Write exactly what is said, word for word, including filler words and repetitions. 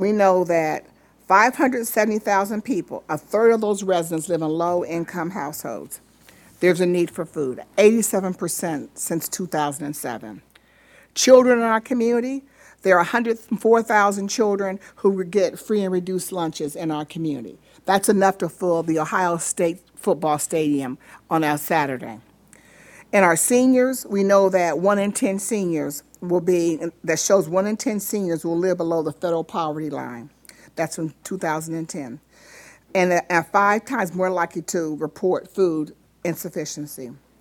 we know that five hundred seventy thousand people, a third of those residents, live in low-income households. There's a need for food, eighty-seven percent since two thousand seven. Children in our community, there are one hundred four thousand children who would get free and reduced lunches in our community. That's enough to fill the Ohio State football stadium on our Saturday. In our seniors, we know that one in ten seniors will be, that shows one in ten seniors will live below the federal poverty line. That's from two thousand ten. And are five times more likely to report food insufficiency.